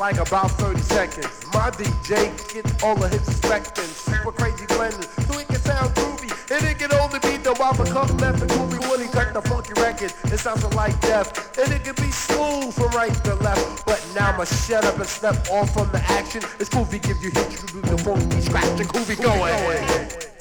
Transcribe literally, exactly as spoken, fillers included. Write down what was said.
like about thirty seconds. My D J gets all the hits expecting. Super crazy blending, so it can sound groovy. And it can only be the whopper come left and groovy when he cut the funky record. It sounds like death, and it can be smooth from right to left. But now I'ma shut up and step off from the action. It's groovy, give you hits, you do the funky scratch and groovy, go ahead.